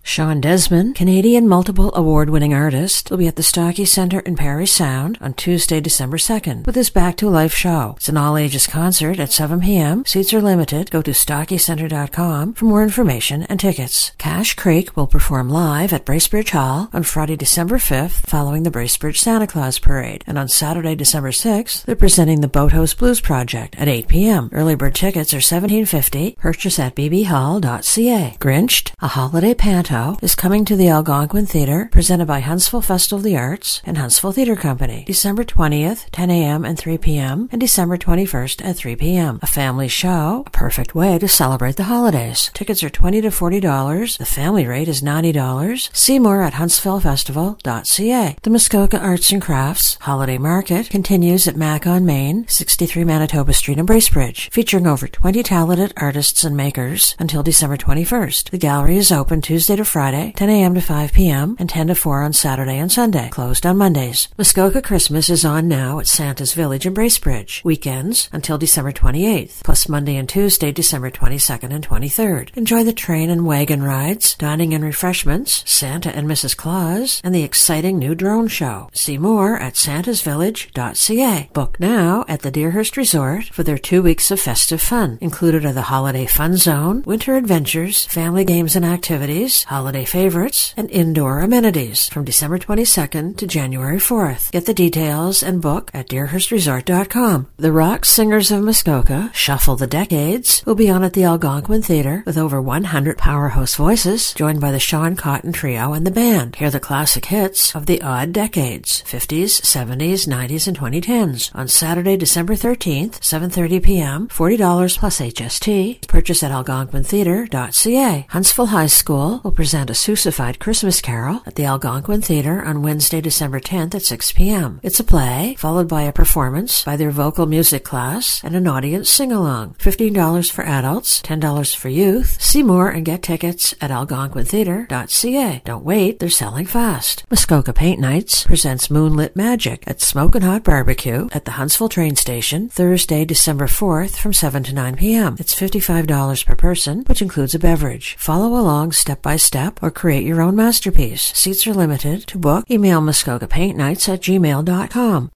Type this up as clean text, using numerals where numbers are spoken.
Sean Desmond, Canadian multiple award-winning artist, will be at the Stocky Centre in Parry Sound on Tuesday, December 2nd with his Back to Life show. It's an all-ages concert at 7 p.m. Seats are limited. Go to stockycentre.com for more information and tickets. Cash Creek will perform live at Bracebridge Hall on Friday, December 5th following the Bracebridge Santa Claus Parade. And on Saturday, December 6th, they're presenting the Boathouse Blues Project at 8 p.m. Early bird tickets are $17.50. Purchase at bbhall.ca. Grinched, a holiday panto, is coming to the Algonquin Theatre, presented by Huntsville Festival of the Arts and Huntsville Theatre Company, December 20th, 10 a.m. and 3 p.m., and December 21st at 3 p.m. A family show, a perfect way to celebrate the holidays. Tickets are $20 to $40. The family rate is $90. See more at huntsvillefestival.ca. The Muskoka Arts and Crafts Holiday Market continues at Mac on Main, 63 Manitoba Street in Bracebridge, featuring over 20 talented artists and makers until December 21st. The gallery is open Tuesday to Friday, 10 a.m. to 5 p.m., and 10 to 4 on Saturday and Sunday, closed on Mondays. Muskoka Christmas is on now at Santa's Village in Bracebridge, weekends until December 28th, plus Monday and Tuesday, December 22nd and 23rd. Enjoy the train and wagon rides, dining and refreshments, Santa and Mrs. Claus, and the exciting new drone show. See more at santasvillage.ca. Book now at the Deerhurst Resort for their 2 weeks of festive fun. Included are the Holiday Fun Zone, winter adventures, family games and activities, holiday favorites, and indoor amenities from December 22nd to January 4th. Get the details and book at deerhurstresort.com. The rock singers of Muskoka, Shuffle the Decades, will be on at the Algonquin Theatre with over 100 powerhouse voices, joined by the Sean Cotton Trio and the band. Hear the classic hits of the odd decades, 50s, 70s, 90s, and 2010s, on Saturday, December 13th, 7:30 p.m., $40 plus HST. Purchase at algonquintheatre.ca. Huntsville High School will present a Seussified Christmas Carol at the Algonquin Theatre on Wednesday, December 10th at 6 p.m. It's a play, followed by a performance by their vocal music class and an audience sing-along. $15 for adults, $10 for youth. See more and get tickets at algonquintheatre.ca. Don't wait, they're selling fast. Muskoka Paint Nights presents Moonlit Magic at Smokin' Hot Barbecue at the Huntsville train station, Thursday, December 4th from 7 to 9 p.m. It's $55 per person, which includes a beverage. Follow along step by step or create your own masterpiece. Seats are limited. To book, email muskokapaintnights@gmail.com.